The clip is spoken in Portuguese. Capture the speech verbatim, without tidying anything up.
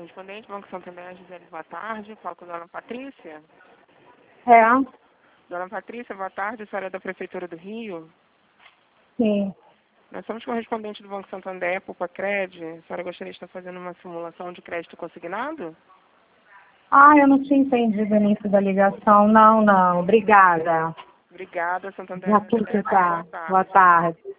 correspondente, Banco Santander, Gisele, boa tarde. Falo com a dona Patrícia. É, Dona Patrícia, boa tarde. A senhora é da Prefeitura do Rio? sim. Nós somos correspondentes do Banco Santander, Pupacred. A senhora gostaria de estar fazendo uma simulação de crédito consignado? Ah, eu não tinha entendido o início da ligação. Não, não. Obrigada. Obrigada, Santander. Já tudo que tá. Boa tarde. Boa tarde.